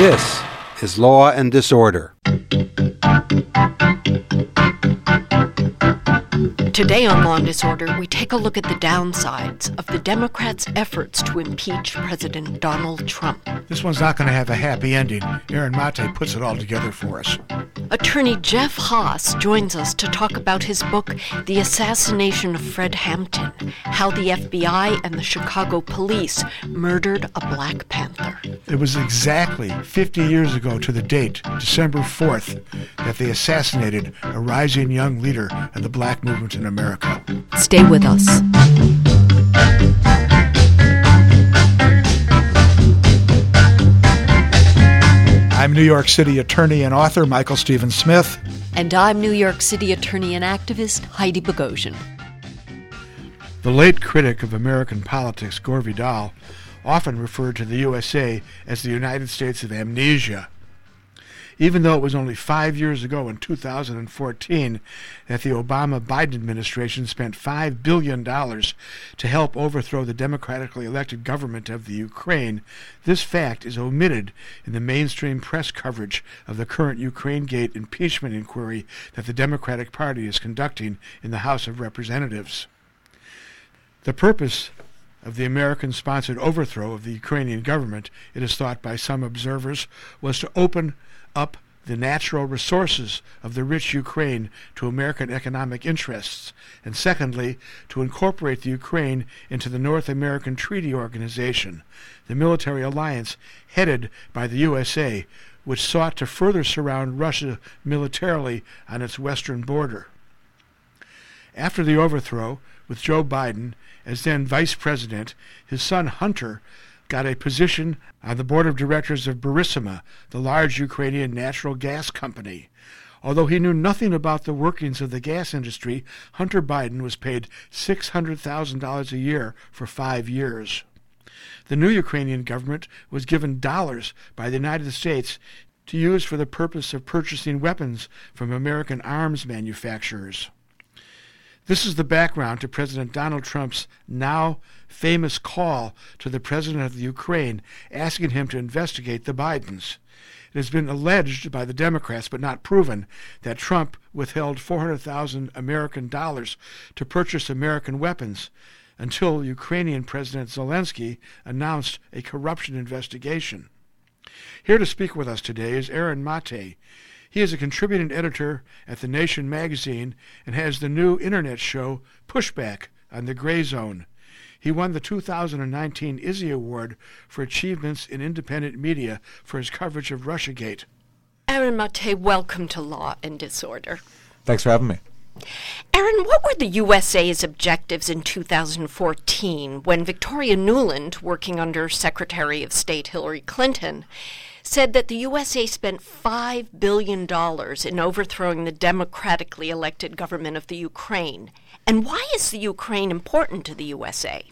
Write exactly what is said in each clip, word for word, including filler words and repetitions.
This is Law and Disorder. Today on Law and Disorder, we take a look at the downsides of the Democrats' efforts to impeach President Donald Trump. This one's not going to have a happy ending. Aaron Mate puts it all together for us. Attorney Jeff Haas joins us to talk about his book, The Assassination of Fred Hampton, How the F B I and the Chicago Police Murdered a Black Panther. It was exactly fifty years ago to the date, December fourth, that they assassinated a rising young leader of the black movement in America. Stay with us. I'm New York City attorney and author Michael Stephen Smith. And I'm New York City attorney and activist Heidi Bogosian. The late critic of American politics, Gore Vidal, often referred to the U S A as the United States of amnesia. Even though it was only five years ago in two thousand fourteen that the Obama-Biden administration spent five billion dollars to help overthrow the democratically elected government of the Ukraine, this fact is omitted in the mainstream press coverage of the current Ukraine-gate impeachment inquiry that the Democratic Party is conducting in the House of Representatives. The purpose of the American-sponsored overthrow of the Ukrainian government, it is thought by some observers, was to open up the natural resources of the rich Ukraine to American economic interests, and secondly, to incorporate the Ukraine into the North American Treaty Organization, the military alliance headed by the U S A, which sought to further surround Russia militarily on its western border. After the overthrow, with Joe Biden as then vice president, his son Hunter got a position on the board of directors of Burisma, the large Ukrainian natural gas company. Although he knew nothing about the workings of the gas industry, Hunter Biden was paid six hundred thousand dollars a year for five years. The new Ukrainian government was given dollars by the United States to use for the purpose of purchasing weapons from American arms manufacturers. This is the background to President Donald Trump's now famous call to the president of the Ukraine, asking him to investigate the Bidens. It has been alleged by the Democrats, but not proven, that Trump withheld four hundred thousand American dollars to purchase American weapons until Ukrainian President Zelensky announced a corruption investigation. Here to speak with us today is Aaron Mate. He is a contributing editor at The Nation magazine and has the new internet show Pushback on the Gray Zone. He won the two thousand nineteen Izzy Award for achievements in independent media for his coverage of Russiagate. Aaron Mate, welcome to Law and Disorder. Thanks for having me. Aaron, what were the U S A's objectives in two thousand fourteen when Victoria Nuland, working under Secretary of State Hillary Clinton, said that the U S A spent five billion dollars in overthrowing the democratically elected government of the Ukraine? And why is the Ukraine important to the U S A?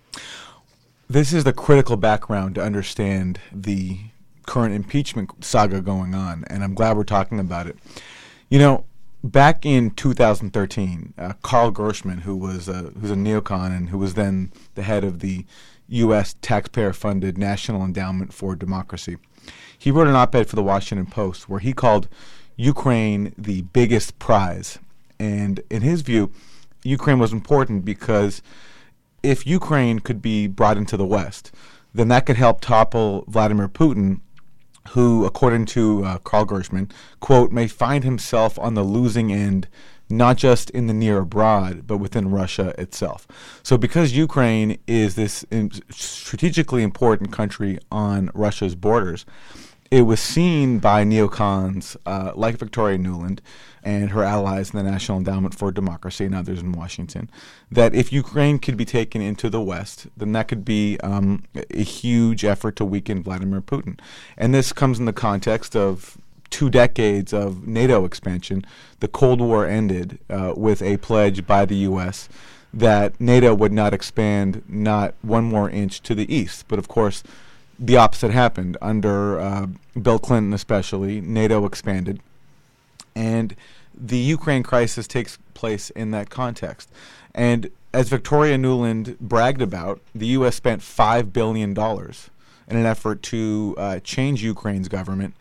This is the critical background to understand the current impeachment saga going on, and I'm glad we're talking about it. You know, back in two thousand thirteen, uh, Carl Gershman, who was a, who's a neocon and who was then the head of the U S taxpayer-funded National Endowment for Democracy, he wrote an op-ed for the Washington Post where he called Ukraine the biggest prize. And in his view, Ukraine was important because if Ukraine could be brought into the West, then that could help topple Vladimir Putin, who, according to uh, Carl Gershman, quote, may find himself on the losing end, not just in the near abroad, but within Russia itself. So because Ukraine is this in- strategically important country on Russia's borders, it was seen by neocons uh, like Victoria Nuland and her allies in the National Endowment for Democracy and others in Washington, that if Ukraine could be taken into the West, then that could be um, a huge effort to weaken Vladimir Putin. And this comes in the context of two decades of NATO expansion. The Cold War ended uh, with a pledge by the U S that NATO would not expand not one more inch to the east. But of course, the opposite happened. Under uh, Bill Clinton especially, NATO expanded. And the Ukraine crisis takes place in that context. And as Victoria Nuland bragged about, the U S spent five billion dollars in an effort to uh, change Ukraine's government.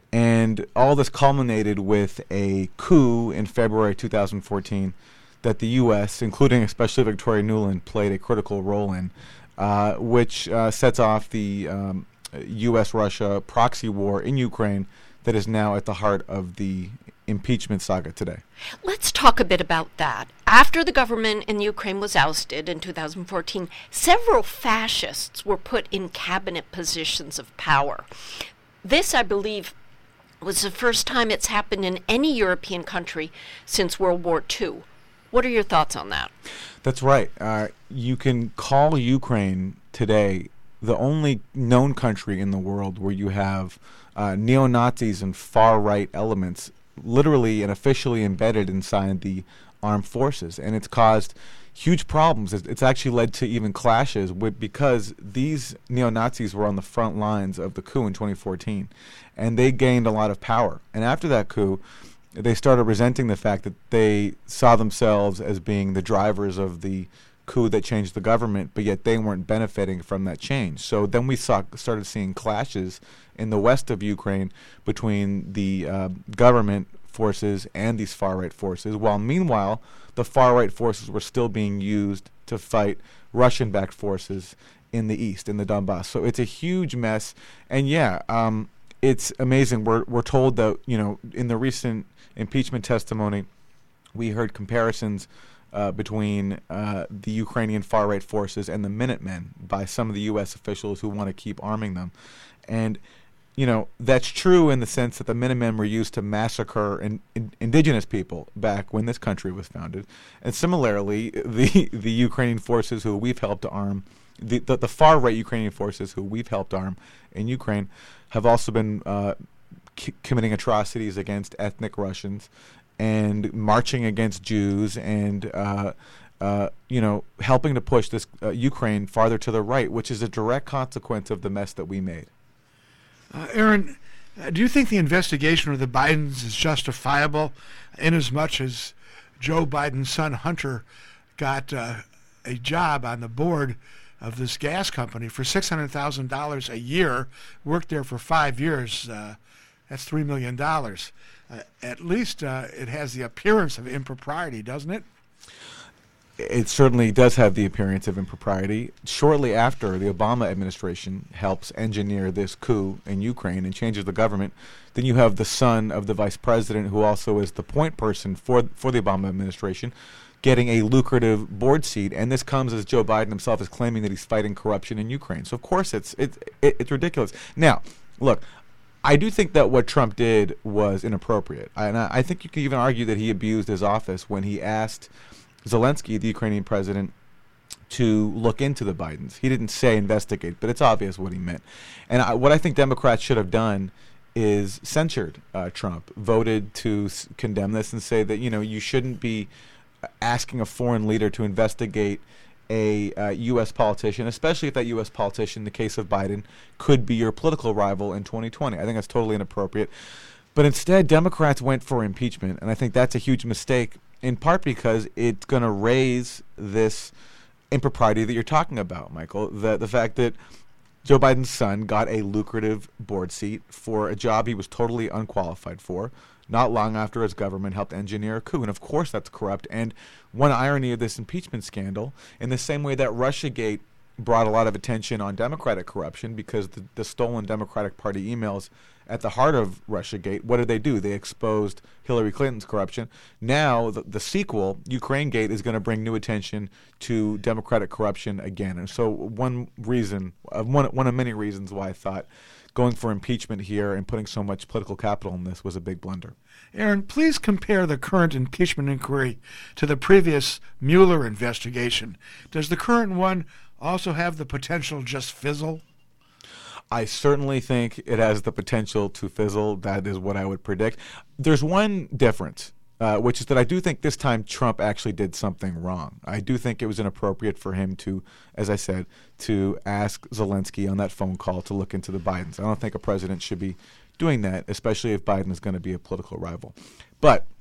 And all this culminated with a coup in February two thousand fourteen that the U S, including especially Victoria Nuland, played a critical role in, uh, which uh, sets off the um, U S Russia proxy war in Ukraine that is now at the heart of the impeachment saga today. Let's talk a bit about that. After the government in Ukraine was ousted in two thousand fourteen, several fascists were put in cabinet positions of power. This, I believe, was the first time it's happened in any European country since World War Two. What are your thoughts on that? That's right. Uh, you can call Ukraine today the only known country in the world where you have uh, neo-Nazis and far-right elements literally and officially embedded inside the armed forces. And it's caused huge problems. It's, it's actually led to even clashes with, because these neo-Nazis were on the front lines of the coup in twenty fourteen. And they gained a lot of power. And after that coup, they started resenting the fact that they saw themselves as being the drivers of the coup that changed the government, but yet they weren't benefiting from that change. So then we saw started seeing clashes in the west of Ukraine between the uh, government forces and these far-right forces, while meanwhile the far-right forces were still being used to fight Russian-backed forces in the east, in the Donbass. So it's a huge mess. And yeah, um, it's amazing. We're we're told that, you know, in the recent impeachment testimony, we heard comparisons uh, between uh, the Ukrainian far-right forces and the Minutemen by some of the U S officials who want to keep arming them. And, you know, that's true in the sense that the Minutemen were used to massacre in, in, indigenous people back when this country was founded. And similarly, the the Ukrainian forces who we've helped to arm, the, the, the far-right Ukrainian forces who we've helped arm in Ukraine have also been uh, c- committing atrocities against ethnic Russians and marching against Jews and, uh, uh, you know, helping to push this uh, Ukraine farther to the right, which is a direct consequence of the mess that we made. Uh, Aaron, uh, do you think the investigation of the Bidens is justifiable inasmuch as Joe Biden's son Hunter got uh, a job on the board of this gas company for six hundred thousand dollars a year, worked there for five years. Uh, that's three million dollars. Uh, at least uh, it has the appearance of impropriety, doesn't it? It certainly does have the appearance of impropriety. Shortly after the Obama administration helps engineer this coup in Ukraine and changes the government, then you have the son of the vice president, who also is the point person for for the Obama administration, getting a lucrative board seat. And this comes as Joe Biden himself is claiming that he's fighting corruption in Ukraine. So of course it's it's it, it's ridiculous. Now, look, I do think that what Trump did was inappropriate. I, and I, I think you can even argue that he abused his office when he asked Zelensky, the Ukrainian president, to look into the Bidens. He didn't say investigate, but it's obvious what he meant. And I, what I think Democrats should have done is censured uh, Trump, voted to s- condemn this and say that, you know, you shouldn't be asking a foreign leader to investigate a uh, U S politician, especially if that U S politician, in the case of Biden, could be your political rival in twenty twenty. I think that's totally inappropriate. But instead, Democrats went for impeachment, and I think that's a huge mistake, in part because it's going to raise this impropriety that you're talking about, Michael, the, the fact that Joe Biden's son got a lucrative board seat for a job he was totally unqualified for, not long after his government helped engineer a coup. And of course that's corrupt. And one irony of this impeachment scandal, in the same way that Russiagate brought a lot of attention on Democratic corruption because the, the stolen Democratic Party emails at the heart of Russiagate, what did they do? They exposed Hillary Clinton's corruption. Now, the, the sequel, Ukrainegate, is going to bring new attention to Democratic corruption again. And so one reason, uh, one, one of many reasons why I thought going for impeachment here and putting so much political capital in this was a big blunder. Aaron, please compare the current impeachment inquiry to the previous Mueller investigation. Does the current one also have the potential to just fizzle? I certainly think it has the potential to fizzle. That is what I would predict. There's one difference, uh, which is that I do think this time Trump actually did something wrong. I do think it was inappropriate for him to, as I said, to ask Zelensky on that phone call to look into the Bidens. I don't think a president should be doing that, especially if Biden is going to be a political rival. But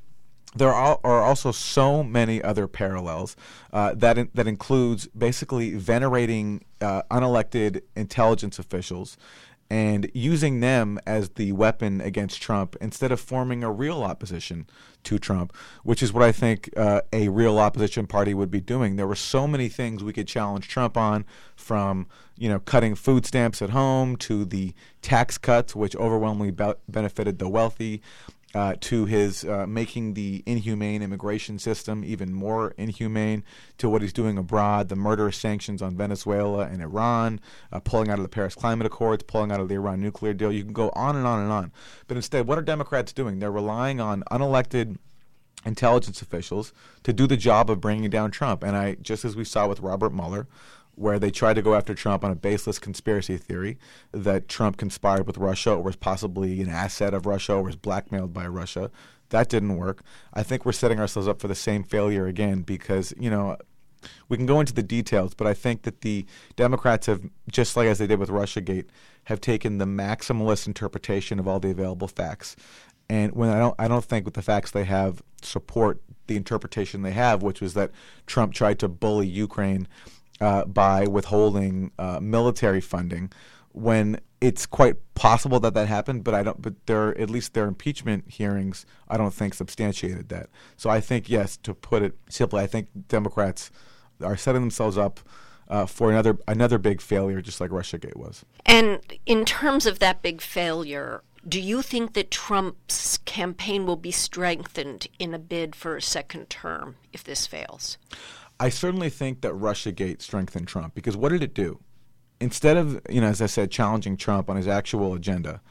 there are, are also so many other parallels uh, that in, that includes basically venerating uh, unelected intelligence officials and using them as the weapon against Trump instead of forming a real opposition to Trump, which is what I think uh, a real opposition party would be doing. There were so many things we could challenge Trump on, from you know cutting food stamps at home to the tax cuts, which overwhelmingly be- benefited the wealthy, Uh, to his uh, making the inhumane immigration system even more inhumane, to what he's doing abroad, the murderous sanctions on Venezuela and Iran, uh, pulling out of the Paris Climate Accords, pulling out of the Iran nuclear deal. You can go on and on and on. But instead, what are Democrats doing? They're relying on unelected intelligence officials to do the job of bringing down Trump. And I, just as we saw with Robert Mueller, where they tried to go after Trump on a baseless conspiracy theory that Trump conspired with Russia or was possibly an asset of Russia or was blackmailed by Russia. That didn't work. I think we're setting ourselves up for the same failure again because, you know, we can go into the details, but I think that the Democrats have, just like as they did with Russiagate, have taken the maximalist interpretation of all the available facts. And when I don't, I don't think with the facts they have support the interpretation they have, which was that Trump tried to bully Ukraine Uh, by withholding uh, military funding, when it's quite possible that that happened, but I don't. But their at least their impeachment hearings, I don't think substantiated that. So I think yes, to put it simply, I think Democrats are setting themselves up uh, for another another big failure, just like Russiagate was. And in terms of that big failure, do you think that Trump's campaign will be strengthened in a bid for a second term if this fails? I certainly think that Russiagate strengthened Trump, because what did it do? Instead of, you know, as I said, challenging Trump on his actual agenda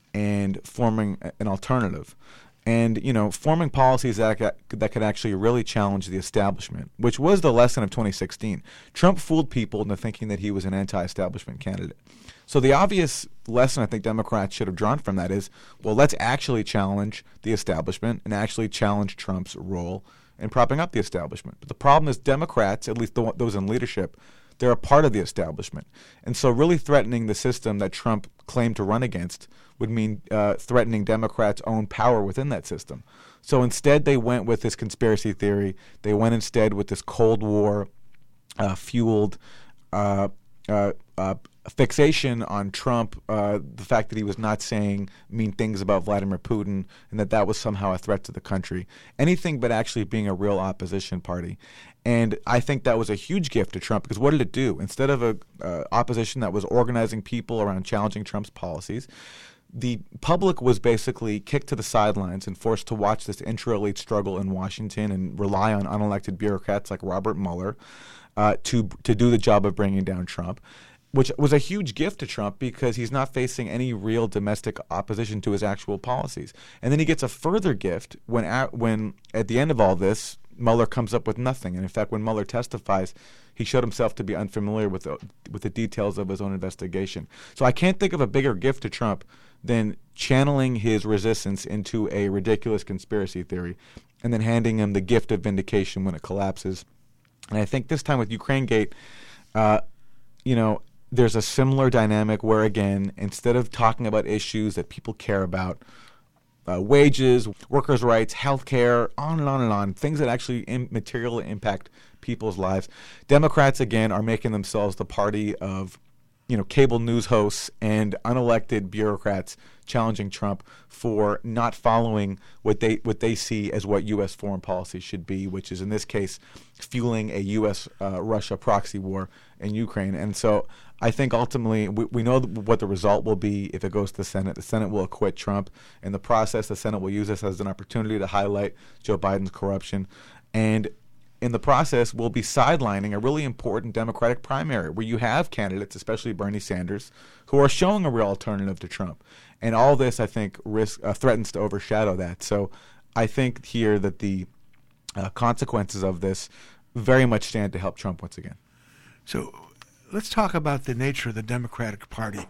and forming an alternative and, you know, forming policies that, that could actually really challenge the establishment, which was the lesson of twenty sixteen. Trump fooled people into thinking that he was an anti-establishment candidate. So the obvious lesson I think Democrats should have drawn from that is, well, let's actually challenge the establishment and actually challenge Trump's role in propping up the establishment. But the problem is Democrats, at least the, those in leadership, they're a part of the establishment. And so really threatening the system that Trump claimed to run against would mean uh, threatening Democrats' own power within that system. So instead they went with this conspiracy theory. They went instead with this Cold War uh, fueled uh, uh, uh, fixation on Trump, uh, the fact that he was not saying mean things about Vladimir Putin and that that was somehow a threat to the country. Anything but actually being a real opposition party. And I think that was a huge gift to Trump, because what did it do? Instead of an uh, opposition that was organizing people around challenging Trump's policies, the public was basically kicked to the sidelines and forced to watch this intra-elite struggle in Washington and rely on unelected bureaucrats like Robert Mueller uh, to to do the job of bringing down Trump, which was a huge gift to Trump because he's not facing any real domestic opposition to his actual policies. And then he gets a further gift when at, when at the end of all this, Mueller comes up with nothing. And in fact, when Mueller testifies, he showed himself to be unfamiliar with the, with the details of his own investigation. So I can't think of a bigger gift to Trump than channeling his resistance into a ridiculous conspiracy theory and then handing him the gift of vindication when it collapses. And I think this time with Ukrainegate, uh, you know, there's a similar dynamic where, again, instead of talking about issues that people care about, uh, wages, workers' rights, health care, on and on and on, things that actually im- materially impact people's lives, Democrats, again, are making themselves the party of, you know, cable news hosts and unelected bureaucrats challenging Trump for not following what they what they see as what U S foreign policy should be, which is in this case fueling a U S uh, Russia proxy war in Ukraine. And so I think ultimately we, we know what the result will be if it goes to the Senate. The Senate will acquit Trump. In the process, the Senate will use this as an opportunity to highlight Joe Biden's corruption. And in the process, we'll be sidelining a really important Democratic primary where you have candidates, especially Bernie Sanders, who are showing a real alternative to Trump. And all this, I think, risk uh, threatens to overshadow that. So I think here that the uh, consequences of this very much stand to help Trump once again. So let's talk about the nature of the Democratic Party.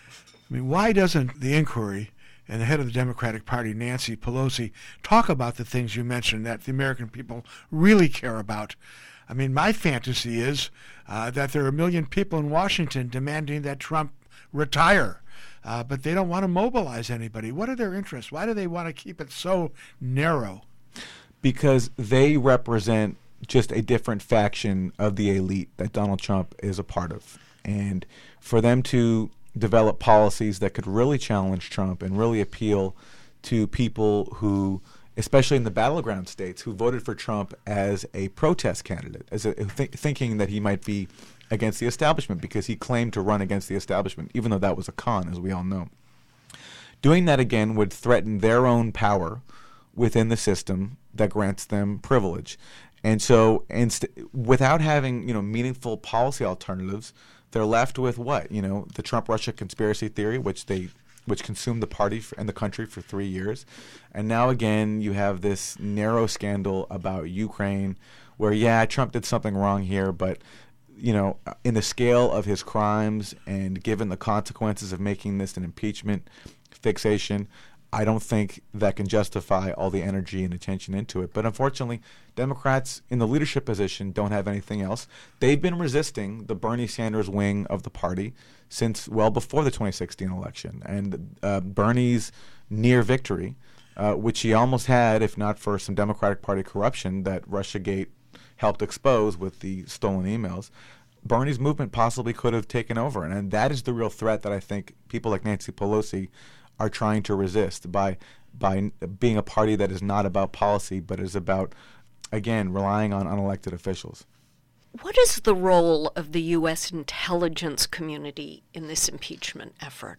I mean, why doesn't the inquiry and the head of the Democratic Party, Nancy Pelosi, talk about the things you mentioned that the American people really care about? I mean, my fantasy is uh, that there are a million people in Washington demanding that Trump retire, uh, but they don't want to mobilize anybody. What are their interests? Why do they want to keep it so narrow? because they represent just a different faction of the elite that Donald Trump is a part of. And for them to develop policies that could really challenge Trump and really appeal to people who, especially in the battleground states, who voted for Trump as a protest candidate, as a, th- thinking that he might be against the establishment because he claimed to run against the establishment, even though that was a con, as we all know. Doing that again would threaten their own power within the system that grants them privilege. And so inst- without having, you know, meaningful policy alternatives, they're left with what? You know, the Trump-Russia conspiracy theory, which they which consumed the party f- and the country for three years. And now again, you have this narrow scandal about Ukraine where, yeah, Trump did something wrong here, but, you know, in the scale of his crimes and given the consequences of making this an impeachment fixation, I don't think that can justify all the energy and attention into it. But unfortunately, Democrats in the leadership position don't have anything else. They've been resisting the Bernie Sanders wing of the party since well before the twenty sixteen election. And uh, Bernie's near victory, uh, which he almost had if not for some Democratic Party corruption that Russiagate helped expose with the stolen emails, Bernie's movement possibly could have taken over. And, and that is the real threat that I think people like Nancy Pelosi are trying to resist by by being a party that is not about policy but is about, again, relying on unelected officials. What is the role of the U S intelligence community in this impeachment effort?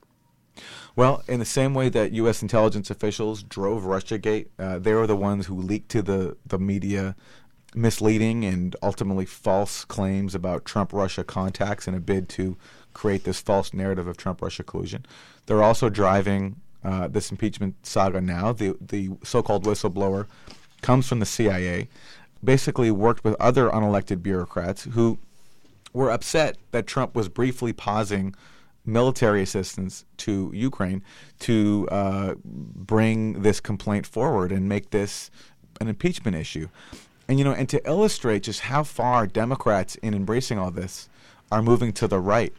Well, in the same way that U S intelligence officials drove Russiagate, uh, they were the ones who leaked to the, the media misleading and ultimately false claims about Trump-Russia contacts in a bid to create this false narrative of Trump-Russia collusion. They're also driving uh, this impeachment saga now. The the so-called whistleblower comes from the C I A, basically worked with other unelected bureaucrats who were upset that Trump was briefly pausing military assistance to Ukraine to uh, bring this complaint forward and make this an impeachment issue. And, you know, and to illustrate just how far Democrats in embracing all this are moving to the right,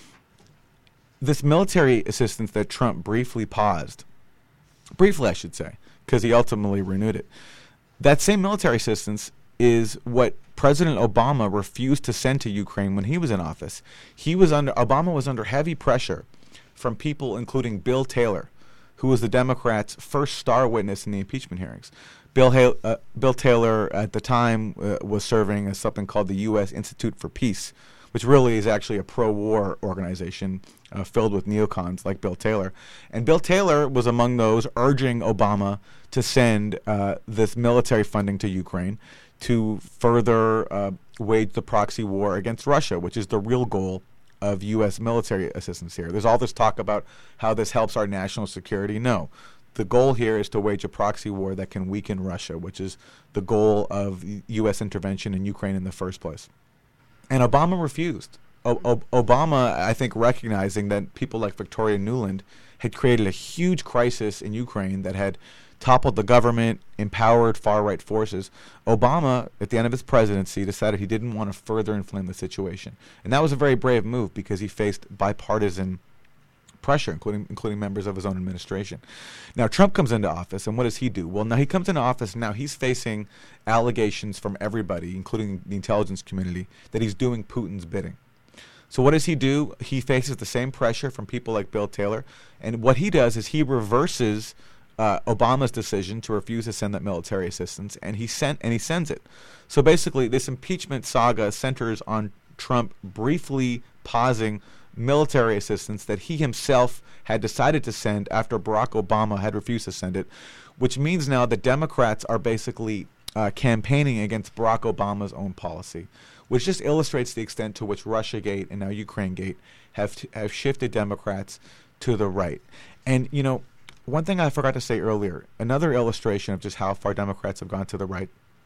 this military assistance that Trump briefly paused, briefly I should say, because he ultimately renewed it, that same military assistance is what President Obama refused to send to Ukraine when he was in office. He was under Obama was under heavy pressure from people including Bill Taylor, who was the Democrats' first star witness in the impeachment hearings. Bill, ha- uh, Bill Taylor at the time uh, was serving as something called the U S Institute for Peace, which really is actually a pro-war organization uh, filled with neocons like Bill Taylor. And Bill Taylor was among those urging Obama to send uh, this military funding to Ukraine to further uh, wage the proxy war against Russia, which is the real goal of U S military assistance here. There's all this talk about how this helps our national security. No. The goal here is to wage a proxy war that can weaken Russia, which is the goal of U S intervention in Ukraine in the first place. And Obama refused. O- o- Obama, I think, recognizing that people like Victoria Nuland had created a huge crisis in Ukraine that had toppled the government, empowered far-right forces, Obama, at the end of his presidency, decided he didn't want to further inflame the situation. And that was a very brave move because he faced bipartisan pressure, including including members of his own administration. Now, Trump comes into office, and what does he do? Well, now he comes into office, and now he's facing allegations from everybody, including the intelligence community, that he's doing Putin's bidding. So what does he do? He faces the same pressure from people like Bill Taylor, and what he does is he reverses uh, Obama's decision to refuse to send that military assistance, and he sent and he sends it. So basically, this impeachment saga centers on Trump briefly pausing military assistance that he himself had decided to send after Barack Obama had refused to send it, which means now that Democrats are basically uh, campaigning against Barack Obama's own policy, which just illustrates the extent to which Russiagate and now Ukrainegate have t- have shifted Democrats to the right. And, you know, one thing I forgot to say earlier, another illustration of just how far Democrats have gone to the right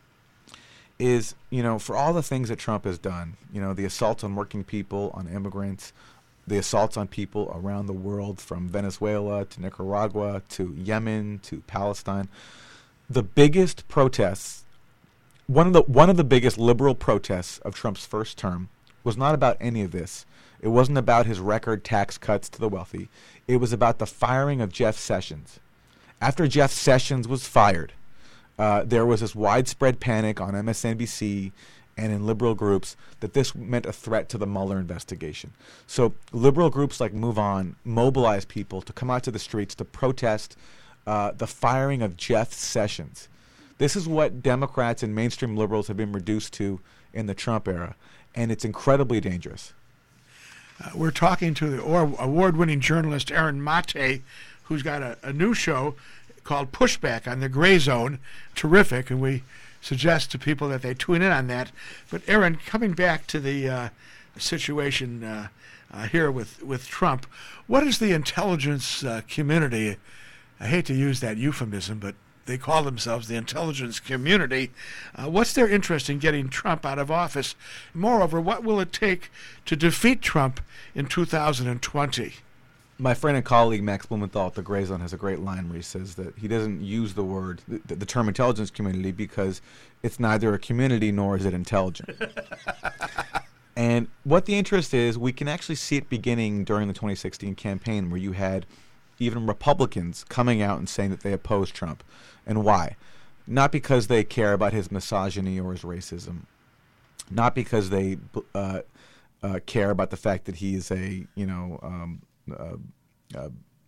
is, you know, for all the things that Trump has done, you know, the assaults on working people, on immigrants, the assaults on people around the world from Venezuela to Nicaragua to Yemen to Palestine, the biggest protests, one of the one of the biggest liberal protests of Trump's first term was not about any of this. It wasn't about his record tax cuts to the wealthy. It was about the firing of Jeff Sessions. After Jeff Sessions was fired, uh, there was this widespread panic on M S N B C and in liberal groups that this meant a threat to the Mueller investigation. So liberal groups like Move On mobilized people to come out to the streets to protest uh, the firing of Jeff Sessions. This is what Democrats and mainstream liberals have been reduced to in the Trump era, and it's incredibly dangerous. Uh, we're talking to the or- award-winning journalist Aaron Mate, who's got a, a new show called Pushback on the Gray Zone. Terrific, and we suggest to people that they tune in on that. But Aaron, coming back to the uh, situation uh, uh, here with, with Trump, what is the intelligence uh, community, I hate to use that euphemism, but they call themselves the intelligence community, uh, what's their interest in getting Trump out of office? Moreover, what will it take to defeat Trump in two thousand twenty? My friend and colleague Max Blumenthal at the Gray Zone has a great line where he says that he doesn't use the word, the, the term intelligence community, because it's neither a community nor is it intelligent. And what the interest is, we can actually see it beginning during the twenty sixteen campaign, where you had even Republicans coming out and saying that they oppose Trump. And why? Not because they care about his misogyny or his racism. Not because they uh, uh, care about the fact that he is a, you know, um, uh, uh,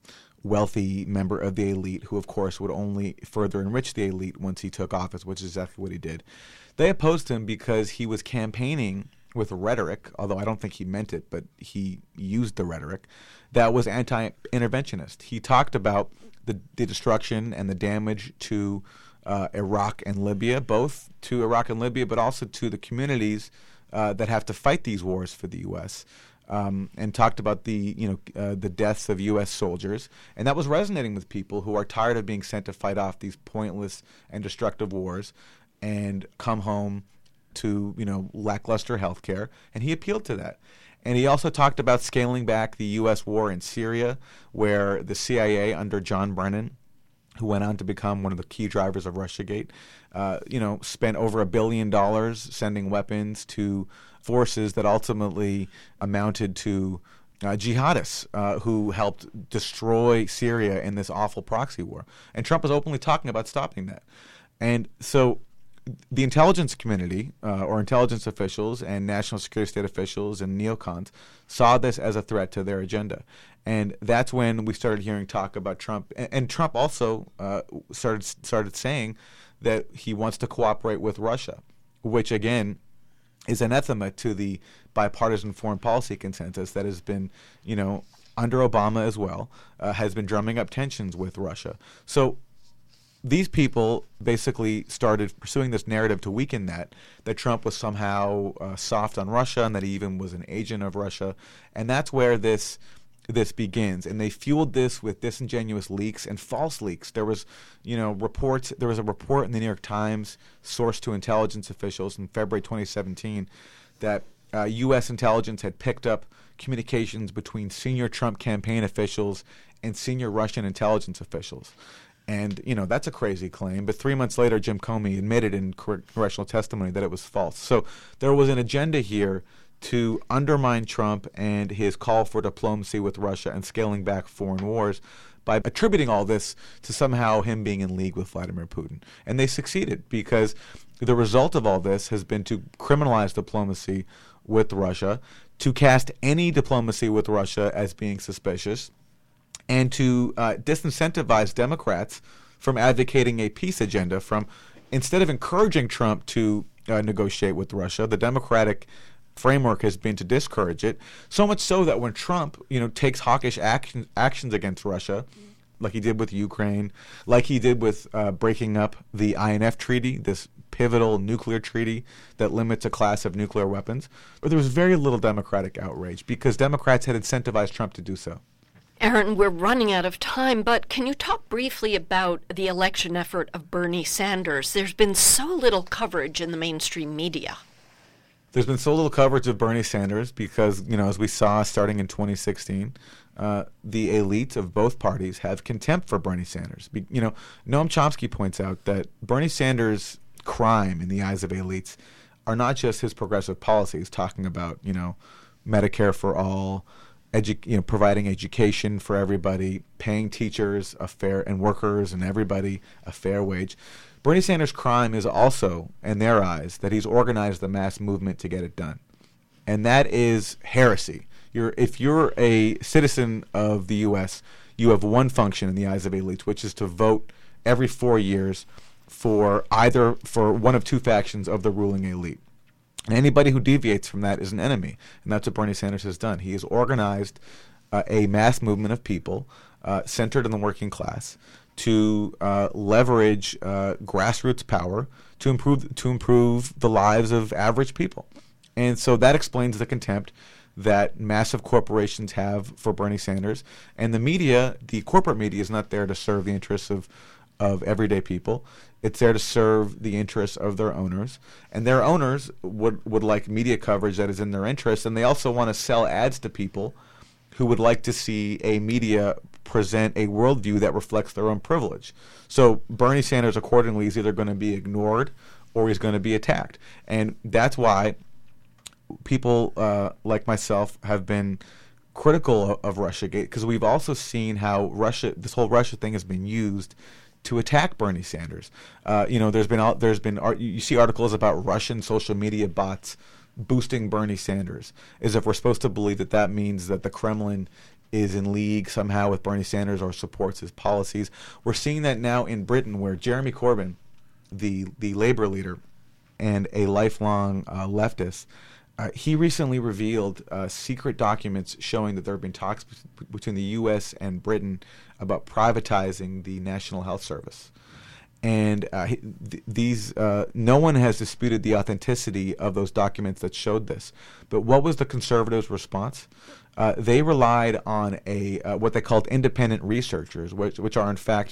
wealthy member of the elite who, of course, would only further enrich the elite once he took office, which is exactly what he did. They opposed him because he was campaigning with rhetoric, although I don't think he meant it, but he used the rhetoric, that was anti-interventionist. He talked about the, the destruction and the damage to uh, Iraq and Libya, both to Iraq and Libya, but also to the communities uh, that have to fight these wars for the U S, um, and talked about the you know uh, the deaths of U S soldiers, and that was resonating with people who are tired of being sent to fight off these pointless and destructive wars and come home to, you know, lackluster health care, and he appealed to that. And he also talked about scaling back the U S war in Syria, where the C I A under John Brennan, who went on to become one of the key drivers of Russiagate, uh, you know, spent over a billion dollars sending weapons to forces that ultimately amounted to uh, jihadists uh, who helped destroy Syria in this awful proxy war. And Trump is openly talking about stopping that. And so the intelligence community, uh, or intelligence officials and national security state officials and neocons, saw this as a threat to their agenda. And that's when we started hearing talk about Trump. And, and Trump also uh, started started saying that he wants to cooperate with Russia, which, again, is anathema to the bipartisan foreign policy consensus that has been, you know, under Obama as well, uh, has been drumming up tensions with Russia. So these people basically started pursuing this narrative to weaken that, that Trump was somehow uh, soft on Russia and that he even was an agent of Russia. And that's where this this begins. And they fueled this with disingenuous leaks and false leaks. There was, you know, reports. There was a report in the New York Times, sourced to intelligence officials in February twenty seventeen, that uh, U S intelligence had picked up communications between senior Trump campaign officials and senior Russian intelligence officials. And, you know, that's a crazy claim. But three months later, Jim Comey admitted in congressional testimony that it was false. So there was an agenda here to undermine Trump and his call for diplomacy with Russia and scaling back foreign wars by attributing all this to somehow him being in league with Vladimir Putin. And they succeeded, because the result of all this has been to criminalize diplomacy with Russia, to cast any diplomacy with Russia as being suspicious, and to uh, disincentivize Democrats from advocating a peace agenda. From instead of encouraging Trump to uh, negotiate with Russia, the Democratic framework has been to discourage it. So much so that when Trump, you know, takes hawkish action, actions against Russia, like he did with Ukraine, like he did with uh, breaking up the I N F treaty, this pivotal nuclear treaty that limits a class of nuclear weapons, but there was very little Democratic outrage because Democrats had incentivized Trump to do so. Aaron, we're running out of time, but can you talk briefly about the election effort of Bernie Sanders? There's been so little coverage in the mainstream media. There's been so little coverage of Bernie Sanders because, you know, as we saw starting in twenty sixteen, uh, the elite of both parties have contempt for Bernie Sanders. Be, you know, Noam Chomsky points out that Bernie Sanders' crime in the eyes of elites are not just his progressive policies, talking about, you know, Medicare for all edu- you know, providing education for everybody, paying teachers a fair and workers and everybody a fair wage. Bernie Sanders' crime is also, in their eyes, that he's organized the mass movement to get it done. And that is heresy. You're, if you're a citizen of the U S, you have one function in the eyes of elites, which is to vote every four years for either for one of two factions of the ruling elite. And anybody who deviates from that is an enemy. And that's what Bernie Sanders has done. He has organized uh, a mass movement of people uh, centered in the working class to uh, leverage uh, grassroots power to improve to improve the lives of average people. And so that explains the contempt that massive corporations have for Bernie Sanders. And the media, the corporate media, is not there to serve the interests of, of everyday people. It's there to serve the interests of their owners. And their owners would, would like media coverage that is in their interest. And they also want to sell ads to people who would like to see a media present a worldview that reflects their own privilege. So Bernie Sanders, accordingly, is either going to be ignored or he's going to be attacked. And that's why people uh, like myself have been critical of, of Russiagate, because we've also seen how Russia, this whole Russia thing has been used to attack Bernie Sanders. Uh, you know, there's been there's been art, you see articles about Russian social media bots boosting Bernie Sanders, as if we're supposed to believe that that means that the Kremlin is in league somehow with Bernie Sanders or supports his policies. We're seeing that now in Britain, where Jeremy Corbyn, the the Labour leader and a lifelong uh, leftist, Uh, he recently revealed uh, secret documents showing that there have been talks b- between the U S and Britain about privatizing the National Health Service. And uh, he, th- these, uh, no one has disputed the authenticity of those documents that showed this. But what was the Conservatives' response? Uh, they relied on a uh, what they called independent researchers, which, which are in fact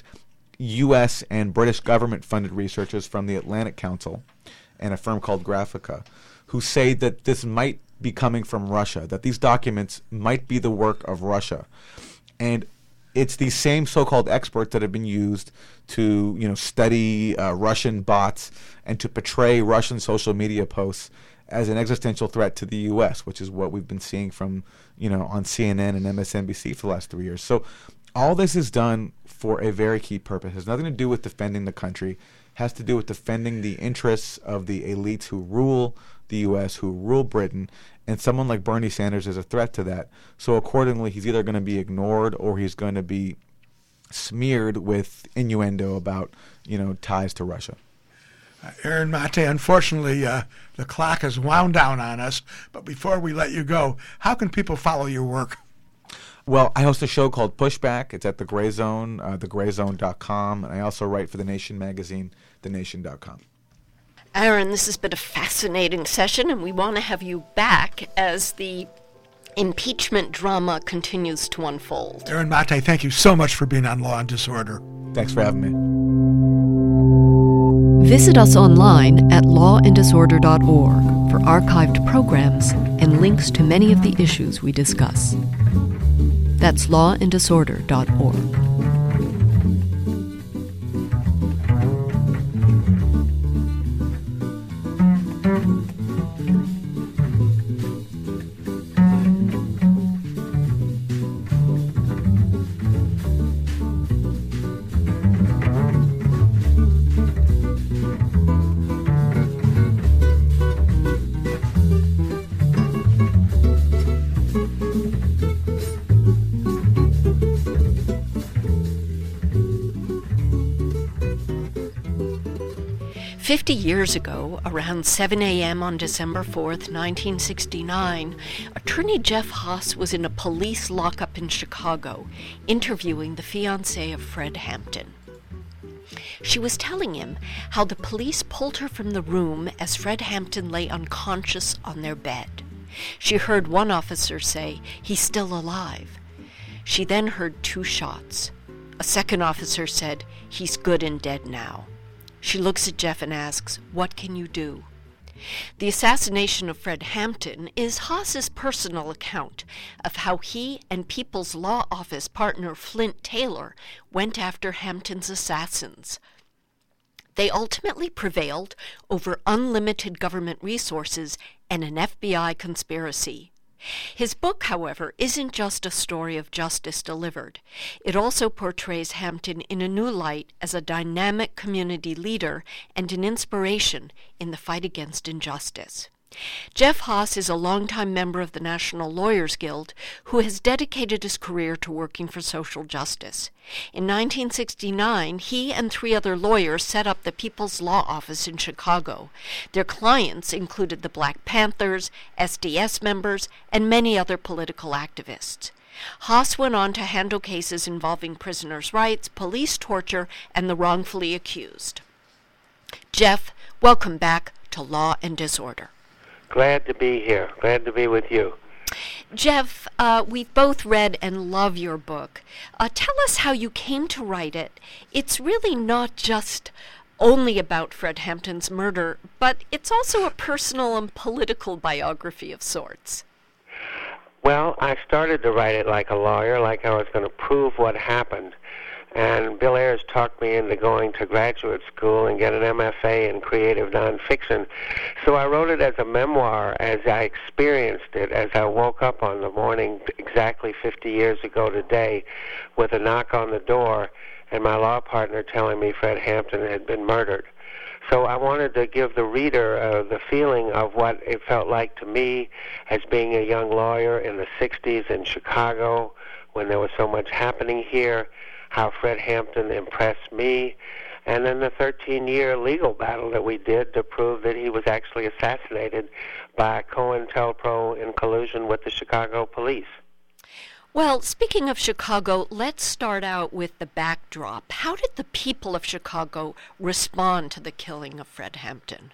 U S and British government-funded researchers from the Atlantic Council and a firm called Graphica, who say that this might be coming from Russia, that these documents might be the work of Russia. And it's these same so-called experts that have been used to, you know, study uh, Russian bots and to portray Russian social media posts as an existential threat to the U S, which is what we've been seeing from, you know, on C N N and M S N B C for the last three years. So all this is done for a very key purpose. It has nothing to do with defending the country. It has to do with defending the interests of the elites who rule the U S, who rule Britain, and someone like Bernie Sanders is a threat to that. So accordingly, he's either going to be ignored or he's going to be smeared with innuendo about, you know, ties to Russia. Uh, Aaron Mate, unfortunately, uh, the clock has wound down on us. But before we let you go, how can people follow your work? Well, I host a show called Pushback. It's at The Gray Zone, uh, the gray zone dot com. And I also write for The Nation magazine, the nation dot com. Aaron, this has been a fascinating session, and we want to have you back as the impeachment drama continues to unfold. Aaron Mate, thank you so much for being on Law and Disorder. Thanks for having me. Visit us online at law and disorder dot org for archived programs and links to many of the issues we discuss. That's law and disorder dot org. Fifty years ago, around seven a.m. on December fourth, nineteen sixty-nine, attorney Jeff Haas was in a police lockup in Chicago, interviewing the fiancée of Fred Hampton. She was telling him how the police pulled her from the room as Fred Hampton lay unconscious on their bed. She heard one officer say, "He's still alive." She then heard two shots. A second officer said, "He's good and dead now." She looks at Jeff and asks, "What can you do?" The assassination of Fred Hampton is Haas's personal account of how he and People's Law Office partner Flint Taylor went after Hampton's assassins. They ultimately prevailed over unlimited government resources and an F B I conspiracy. His book, however, isn't just a story of justice delivered. It also portrays Hampton in a new light as a dynamic community leader and an inspiration in the fight against injustice. Jeff Haas is a longtime member of the National Lawyers Guild who has dedicated his career to working for social justice. In nineteen sixty-nine, he and three other lawyers set up the People's Law Office in Chicago. Their clients included the Black Panthers, S D S members, and many other political activists. Haas went on to handle cases involving prisoners' rights, police torture, and the wrongfully accused. Jeff, welcome back to Law and Disorder. Glad to be here. Glad to be with you. Jeff, uh, we've both read and love your book. Uh, tell us how you came to write it. It's really not just only about Fred Hampton's murder, but it's also a personal and political biography of sorts. Well, I started to write it like a lawyer, like I was going to prove what happened. And Bill Ayers talked me into going to graduate school and get an M F A in creative nonfiction. So I wrote it as a memoir as I experienced it, as I woke up on the morning exactly fifty years ago today with a knock on the door and my law partner telling me Fred Hampton had been murdered. So I wanted to give the reader uh, the feeling of what it felt like to me as being a young lawyer in the sixties in Chicago when there was so much happening here, how Fred Hampton impressed me, and then the thirteen-year legal battle that we did to prove that he was actually assassinated by COINTELPRO in collusion with the Chicago police. Well, speaking of Chicago, let's start out with the backdrop. How did the people of Chicago respond to the killing of Fred Hampton?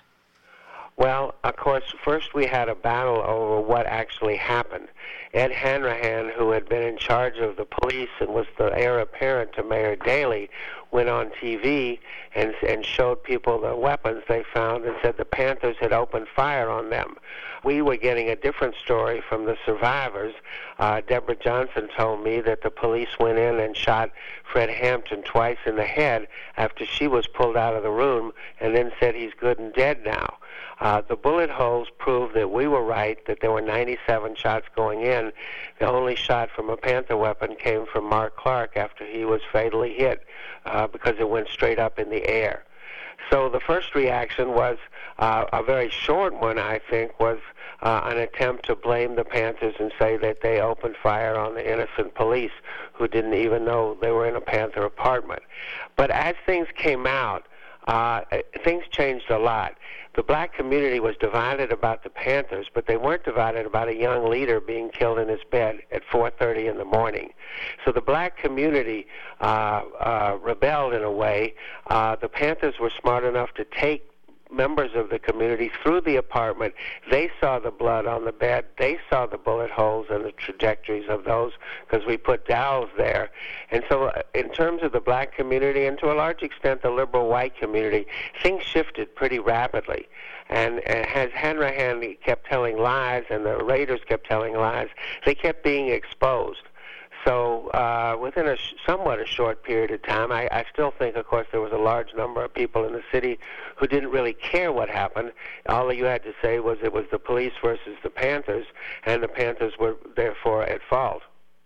Well, of course, first we had a battle over what actually happened. Ed Hanrahan, who had been in charge of the police and was the heir apparent to Mayor Daley, went on T V and, and showed people the weapons they found and said the Panthers had opened fire on them. We were getting a different story from the survivors. Uh, Deborah Johnson told me that the police went in and shot Fred Hampton twice in the head after she was pulled out of the room and then said he's good and dead now. Uh, the bullet holes proved that we were right, that there were ninety-seven shots going in. The only shot from a Panther weapon came from Mark Clark after he was fatally hit uh, because it went straight up in the air. So the first reaction was uh, a very short one, I think, was uh, an attempt to blame the Panthers and say that they opened fire on the innocent police who didn't even know they were in a Panther apartment. But as things came out, uh, things changed a lot. The black community was divided about the Panthers, but they weren't divided about a young leader being killed in his bed at four thirty in the morning. So the black community uh, uh, rebelled in a way. Uh, the Panthers were smart enough to take members of the community through the apartment. They saw the blood on the bed. They saw the bullet holes and the trajectories of those because we put dowels there. And so uh, in terms of the black community and to a large extent the liberal white community, things shifted pretty rapidly. And, and as Hanrahan kept telling lies and the raiders kept telling lies, they kept being exposed. So uh, within a sh- somewhat a short period of time, I, I still think, of course, there was a large number of people in the city who didn't really care what happened. All you had to say was it was the police versus the Panthers, and the Panthers were therefore at fault.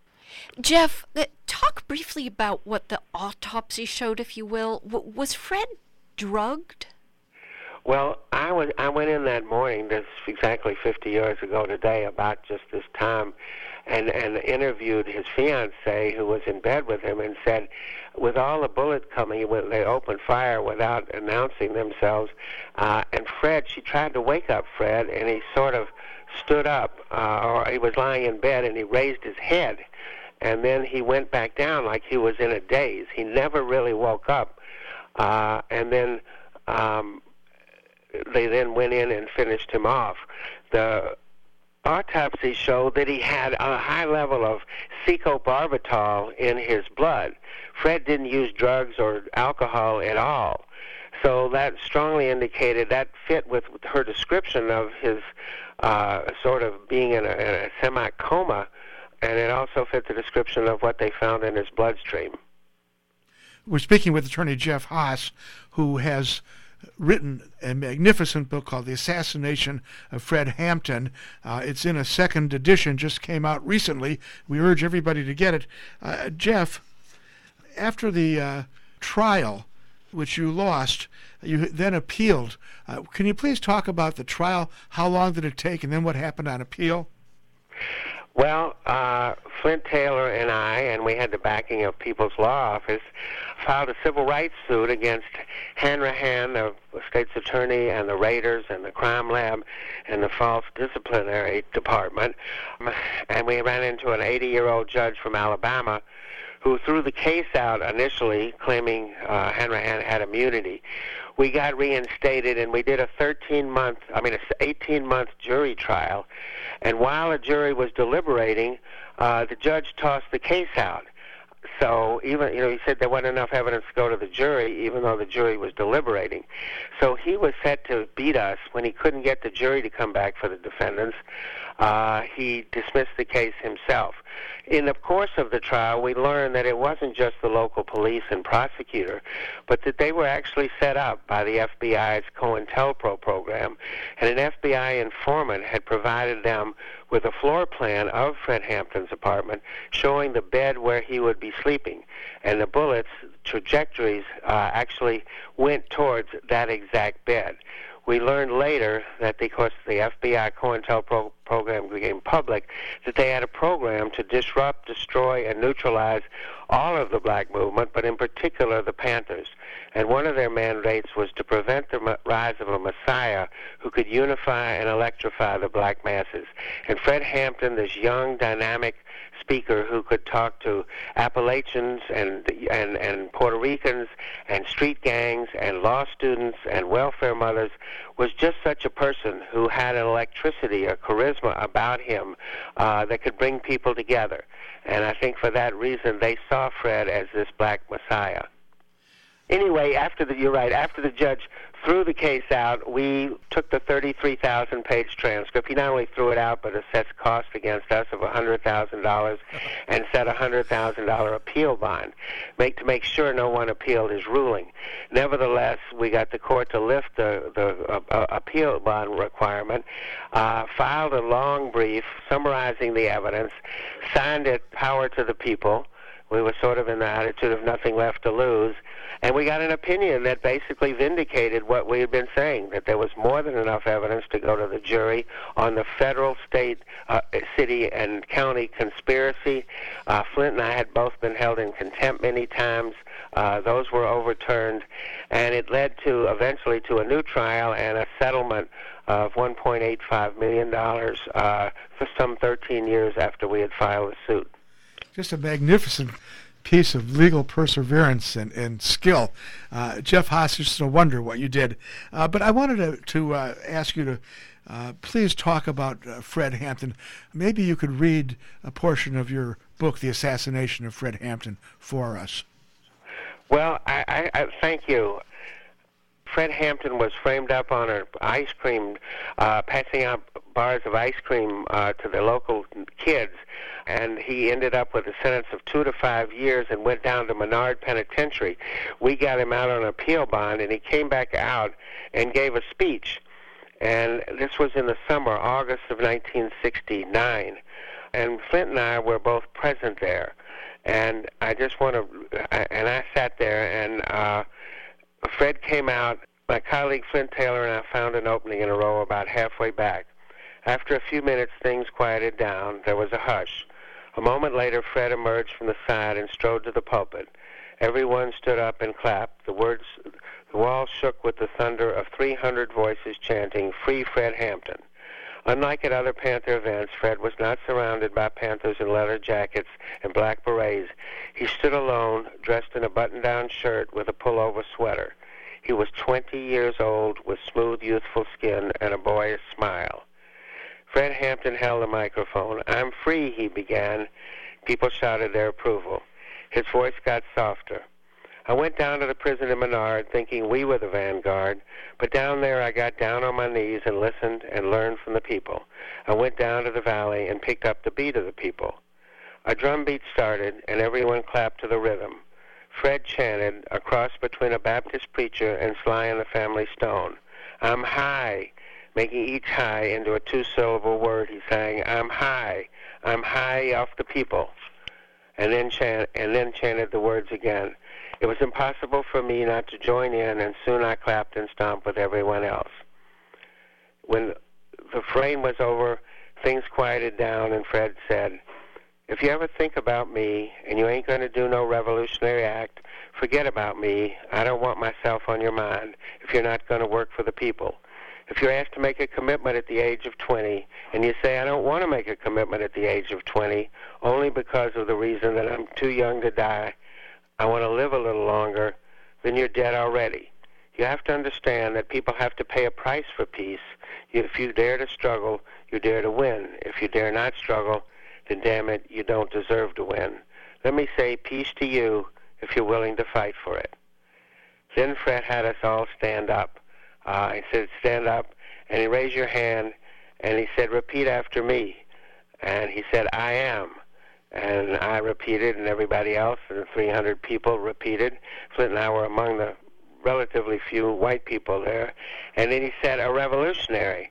Jeff, uh, talk briefly about what the autopsy showed, if you will. W- was Fred drugged? Well, I was I went in that morning, that's exactly fifty years ago today, about just this time, and, and interviewed his fiancée who was in bed with him and said, with all the bullets coming, when they opened fire without announcing themselves, uh, and Fred, she tried to wake up Fred, and he sort of stood up, uh, or he was lying in bed, and he raised his head, and then he went back down like he was in a daze. He never really woke up, uh, and then um, they then went in and finished him off. The autopsy showed that he had a high level of secobarbital in his blood. Fred didn't use drugs or alcohol at all. So that strongly indicated, that fit with her description of his uh, sort of being in a, in a semi-coma, and it also fit the description of what they found in his bloodstream. We're speaking with attorney Jeff Haas, who has written a magnificent book called The Assassination of Fred Hampton. Uh, it's in a second edition, just came out recently. We urge everybody to get it. Uh, Jeff, after the uh, trial, which you lost, you then appealed. Uh, can you please talk about the trial? How long did it take, and then what happened on appeal? Well, uh, Flint Taylor and I, and we had the backing of People's Law Office, filed a civil rights suit against Hanrahan, the state's attorney, and the Raiders, and the crime lab, and the false disciplinary department. And we ran into an eighty-year-old judge from Alabama who threw the case out initially, claiming uh, Hanrahan had immunity. We got reinstated, and we did a thirteen-month, I mean, an eighteen-month jury trial. And while a jury was deliberating, uh, the judge tossed the case out. So even, you know, he said there wasn't enough evidence to go to the jury, even though the jury was deliberating. So he was set to beat us. When he couldn't get the jury to come back for the defendants, uh, he dismissed the case himself. In the course of the trial, we learned that it wasn't just the local police and prosecutor, but that they were actually set up by the F B I's COINTELPRO program, and an F B I informant had provided them with a floor plan of Fred Hampton's apartment showing the bed where he would be sleeping, and the bullets' trajectories uh, actually went towards that exact bed. We learned later that because the F B I COINTELPRO program became public, that they had a program to disrupt, destroy, and neutralize all of the black movement, but in particular the Panthers. And one of their mandates was to prevent the rise of a messiah who could unify and electrify the black masses. And Fred Hampton, this young, dynamic speaker who could talk to Appalachians and, and, and Puerto Ricans and street gangs and law students and welfare mothers, was just such a person who had an electricity, a charisma about him uh, that could bring people together. And I think for that reason they saw Fred as this black messiah. Anyway, after the, you're right, after the judge threw the case out, we took the thirty-three thousand page transcript. He not only threw it out, but assessed costs against us of one hundred thousand dollars and set a one hundred thousand dollars appeal bond make, to make sure no one appealed his ruling. Nevertheless, we got the court to lift the, the uh, uh, appeal bond requirement, uh, filed a long brief summarizing the evidence, signed it, power to the people. We were sort of in the attitude of nothing left to lose. And we got an opinion that basically vindicated what we had been saying, that there was more than enough evidence to go to the jury on the federal, state, uh, city, and county conspiracy. Uh, Flint and I had both been held in contempt many times. Uh, those were overturned. And it led to, eventually, to a new trial and a settlement of one point eight five million dollars uh, for some thirteen years after we had filed the suit. Just a magnificent piece of legal perseverance and, and skill. Uh, Jeff Haas, it's no wonder what you did. Uh, but I wanted to, to uh, ask you to uh, please talk about uh, Fred Hampton. Maybe you could read a portion of your book, The Assassination of Fred Hampton, for us. Well, I, I, I thank you. Fred Hampton was framed up on an ice cream, uh, passing out bars of ice cream uh, to the local kids, and he ended up with a sentence of two to five years and went down to Menard Penitentiary. We got him out on appeal bond, and he came back out and gave a speech. And this was in the summer, August of nineteen sixty-nine. And Flint and I were both present there. And I just want to, and I sat there, and uh, Fred came out. My colleague Flint Taylor and I found an opening in a row about halfway back. After a few minutes, things quieted down. There was a hush. A moment later, Fred emerged from the side and strode to the pulpit. Everyone stood up and clapped. The words, the wall shook with the thunder of three hundred voices chanting, "Free Fred Hampton." Unlike at other Panther events, Fred was not surrounded by Panthers in leather jackets and black berets. He stood alone, dressed in a button-down shirt with a pullover sweater. He was twenty years old, with smooth, youthful skin and a boyish smile. Fred Hampton held the microphone. "I'm free," he began. People shouted their approval. His voice got softer. "I went down to the prison in Menard thinking we were the vanguard, but down there I got down on my knees and listened and learned from the people. I went down to the valley and picked up the beat of the people." A drum beat started, and everyone clapped to the rhythm. Fred chanted, a cross between a Baptist preacher and Sly and the Family Stone. I'm high, making each high into a two-syllable word. He sang, I'm high, I'm high off the people, and then chant, and then chanted the words again. It was impossible for me not to join in, and soon I clapped and stomped with everyone else. When the frame was over, things quieted down, and Fred said, if you ever think about me and you ain't going to do no revolutionary act, forget about me. I don't want myself on your mind if you're not going to work for the people. If you're asked to make a commitment at the age of twenty and you say, I don't want to make a commitment at the age of twenty only because of the reason that I'm too young to die, I want to live a little longer, then you're dead already. You have to understand that people have to pay a price for peace. If you dare to struggle, you dare to win. If you dare not struggle, then damn it, you don't deserve to win. Let me say peace to you if you're willing to fight for it. Then Fred had us all stand up. Uh, he said, stand up, and he raised your hand, and he said, repeat after me. And he said, I am. And I repeated, and everybody else, and three hundred people repeated. Flint and I were among the relatively few white people there. And then he said, a revolutionary.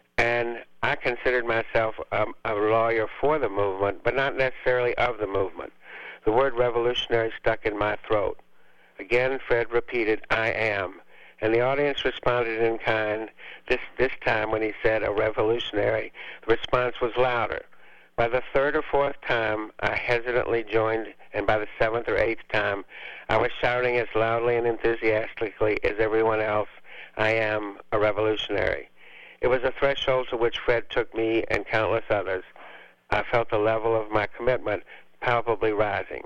And I considered myself um, a lawyer for the movement, but not necessarily of the movement. The word revolutionary stuck in my throat. Again, Fred repeated, I am. And the audience responded in kind. This, this time when he said a revolutionary, the response was louder. By the third or fourth time, I hesitantly joined, and by the seventh or eighth time, I was shouting as loudly and enthusiastically as everyone else, I am a revolutionary. It was a threshold to which Fred took me and countless others. I felt the level of my commitment palpably rising.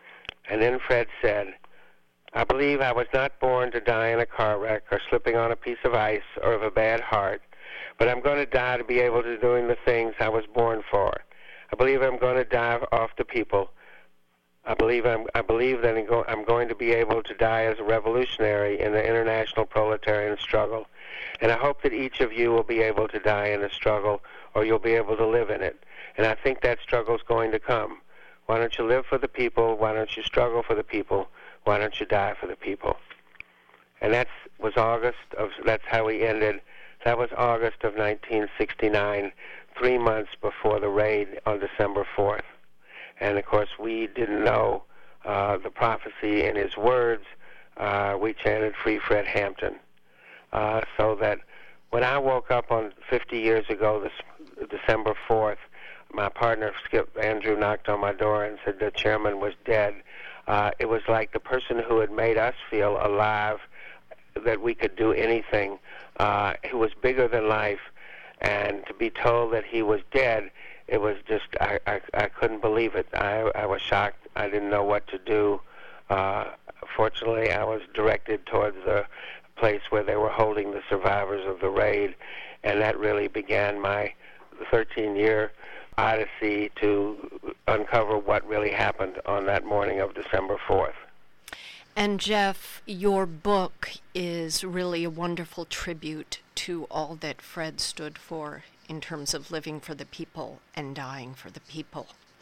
And then Fred said, I believe I was not born to die in a car wreck or slipping on a piece of ice or of a bad heart, but I'm going to die to be able to doing the things I was born for. I believe I'm going to die off the people. I believe I'm, I believe that I'm, go, I'm going to be able to die as a revolutionary in the international proletarian struggle. And I hope that each of you will be able to die in the struggle, or you'll be able to live in it. And I think that struggle's going to come. Why don't you live for the people? Why don't you struggle for the people? Why don't you die for the people? And that was August of, that's how we ended. That was August of nineteen sixty-nine, three months before the raid on December fourth. And of course, we didn't know uh, the prophecy in his words. Uh, we chanted Free Fred Hampton. Uh, so that when I woke up on fifty years ago, this December fourth, my partner, Skip Andrew, knocked on my door and said the chairman was dead. Uh, it was like the person who had made us feel alive, that we could do anything, uh, who was bigger than life, and to be told that he was dead, it was just, I, I, I couldn't believe it. I, I was shocked. I didn't know what to do. Uh, fortunately, I was directed towards the place where they were holding the survivors of the raid, and that really began my thirteen-year odyssey to uncover what really happened on that morning of December fourth. And Jeff, your book is really a wonderful tribute to all that Fred stood for in terms of living for the people and dying for the people.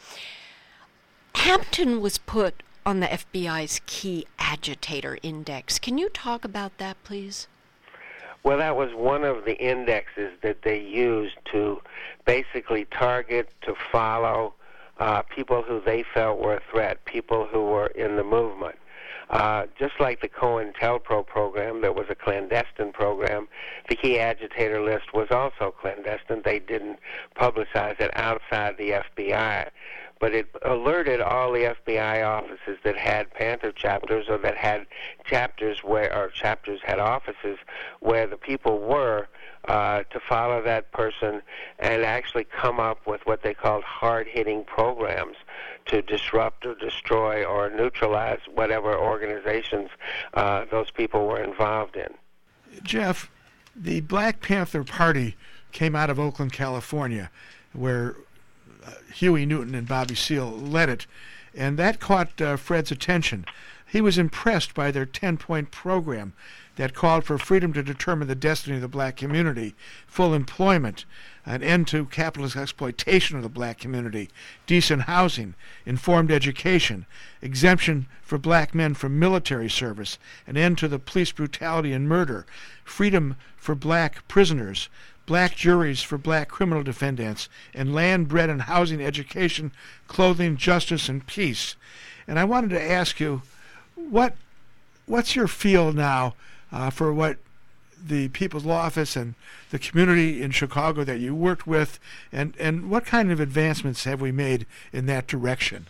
Hampton was put on the F B I's key agitator index. Can you talk about that, please? Well, that was one of the indexes that they used to basically target, to follow uh, people who they felt were a threat, people who were in the movement. Uh, just like the COINTELPRO program, that was a clandestine program, the key agitator list was also clandestine. They didn't publicize it outside the F B I. But it alerted all the F B I offices that had Panther chapters, or that had chapters where, or chapters had offices where the people were, uh, to follow that person and actually come up with what they called hard-hitting programs to disrupt or destroy or neutralize whatever organizations uh, those people were involved in. Jeff, the Black Panther Party came out of Oakland, California, where uh, Huey Newton and Bobby Seale led it, and that caught uh, Fred's attention. He was impressed by their ten-point program that called for freedom to determine the destiny of the black community, full employment, an end to capitalist exploitation of the black community, decent housing, informed education, exemption for black men from military service, an end to the police brutality and murder, freedom for black prisoners, black juries for black criminal defendants, and land, bread, and housing, education, clothing, justice, and peace. And I wanted to ask you, what what's your feel now uh, for what the People's Law Office and the community in Chicago that you worked with, and, and what kind of advancements have we made in that direction?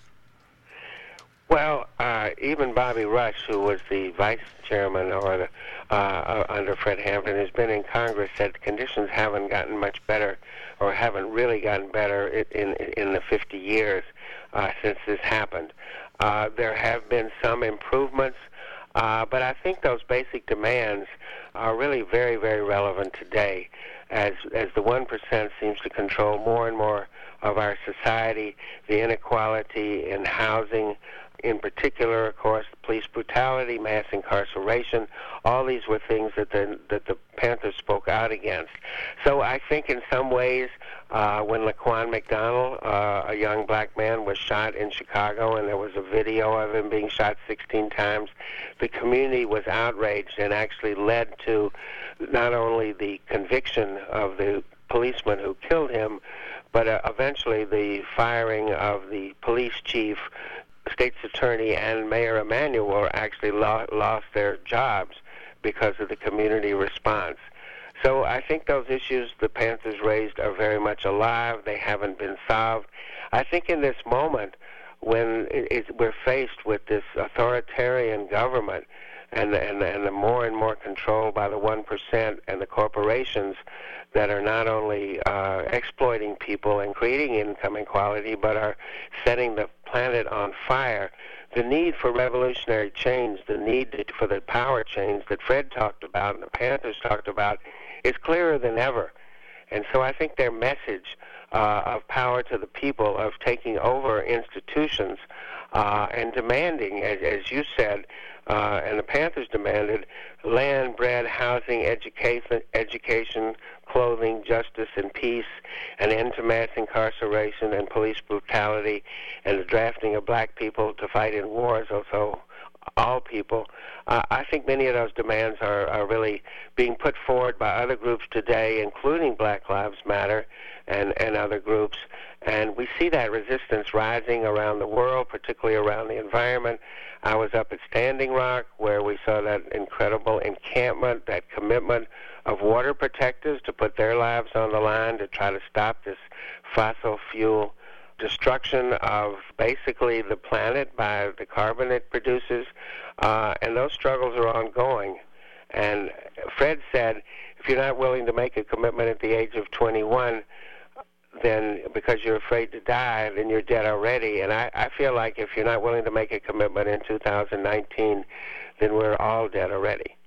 Well, uh, even Bobby Rush, who was the vice chairman or the, uh, under Fred Hampton, has been in Congress, said conditions haven't gotten much better or haven't really gotten better in, in, in the fifty years uh, since this happened. Uh, there have been some improvements, uh, but I think those basic demands are really very, very relevant today as, as the one percent seems to control more and more of our society, the inequality in housing, in particular, of course, police brutality, mass incarceration. All these were things that the that the Panthers spoke out against. So I think in some ways, uh, when Laquan McDonald, uh, a young black man, was shot in Chicago, and there was a video of him being shot sixteen times, the community was outraged and actually led to not only the conviction of the policeman who killed him, but uh, eventually the firing of the police chief, state's attorney, and Mayor Emanuel actually lo- lost their jobs because of the community response. So I think those issues the Panthers raised are very much alive. They haven't been solved. I think in this moment, when it, it, we're faced with this authoritarian government and, and, and the more and more control by the one percent and the corporations that are not only uh, exploiting people and creating income inequality, but are setting the planet on fire, the need for revolutionary change, the need to, for the power change that Fred talked about and the Panthers talked about is clearer than ever. And so I think their message uh, of power to the people, of taking over institutions uh, and demanding, as, as you said, uh, and the Panthers demanded, land, bread, housing, education, education, clothing, justice, and peace, an end to mass incarceration and police brutality, and the drafting of black people to fight in wars, also all people. Uh, I think many of those demands are, are really being put forward by other groups today, including Black Lives Matter and, and other groups. And we see that resistance rising around the world, particularly around the environment. I was up at Standing Rock, where we saw that incredible encampment, that commitment of water protectors to put their lives on the line to try to stop this fossil fuel destruction of basically the planet by the carbon it produces. Uh, and those struggles are ongoing. And Fred said, if you're not willing to make a commitment at the age of twenty-one, then because you're afraid to die, then you're dead already. And I, I feel like if you're not willing to make a commitment in two thousand nineteen, then we're all dead already.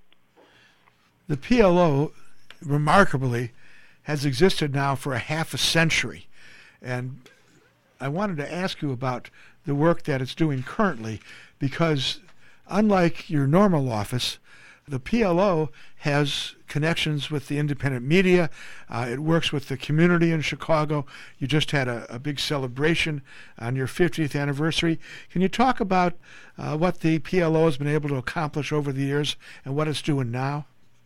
The P L O, remarkably, has existed now for a half a century. And I wanted to ask you about the work that it's doing currently, because unlike your normal office, the P L O has connections with the independent media. Uh, it works with the community in Chicago. You just had a, a big celebration on your fiftieth anniversary. Can you talk about uh, what the P L O has been able to accomplish over the years and what it's doing now?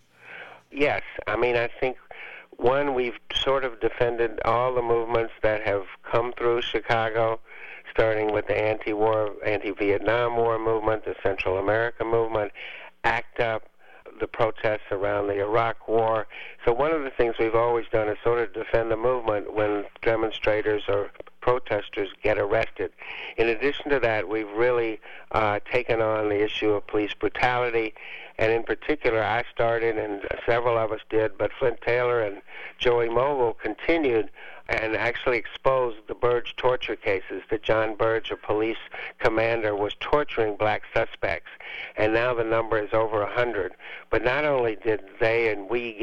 Yes. I mean, I think, one, we've sort of defended all the movements that have come through Chicago, starting with the anti-war, anti-Vietnam War movement, the Central America movement, ACT UP, the protests around the Iraq War. So one of the things we've always done is sort of defend the movement when demonstrators or protesters get arrested. In addition to that, we've really uh, taken on the issue of police brutality, and in particular, I started, and several of us did, but Flint Taylor and Joey Mogul continued and actually exposed the Burge torture cases, that John Burge, a police commander, was torturing black suspects, and now the number is over one hundred. But not only did they and we get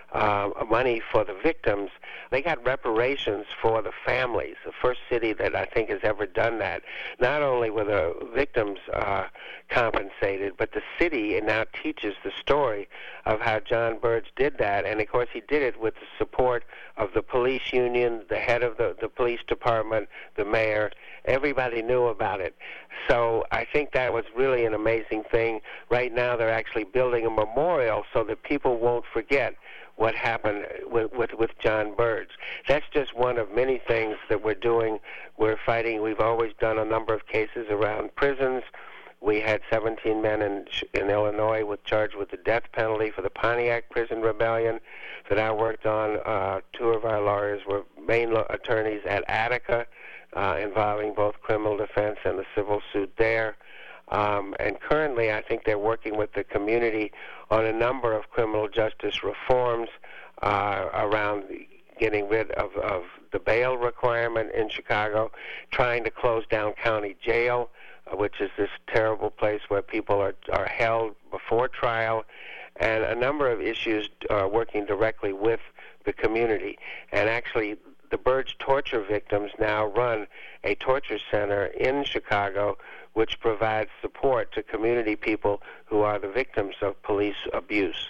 uh, money for the victims. They got reparations for the families, the first city that I think has ever done that. Not only were the victims uh, compensated, but the city now teaches the story of how John Burge did that. And, of course, he did it with the support of the police union, the head of the, the police department, the mayor. Everybody knew about it. So I think that was really an amazing thing. Right now they're actually building a memorial so that people won't forget what happened with, with, with John Burge. That's just one of many things that we're doing. We're fighting. We've always done a number of cases around prisons. We had seventeen men in, in Illinois with charged with the death penalty for the Pontiac Prison Rebellion that I worked on. Uh, two of our lawyers were main lo- attorneys at Attica, uh, involving both criminal defense and the civil suit there. Um, and currently, I think they're working with the community on a number of criminal justice reforms uh, around getting rid of, of the bail requirement in Chicago, trying to close down county jail, uh, which is this terrible place where people are, are held before trial, and a number of issues uh, working directly with the community. And actually, the Burge torture victims now run a torture center in Chicago which provides support to community people who are the victims of police abuse.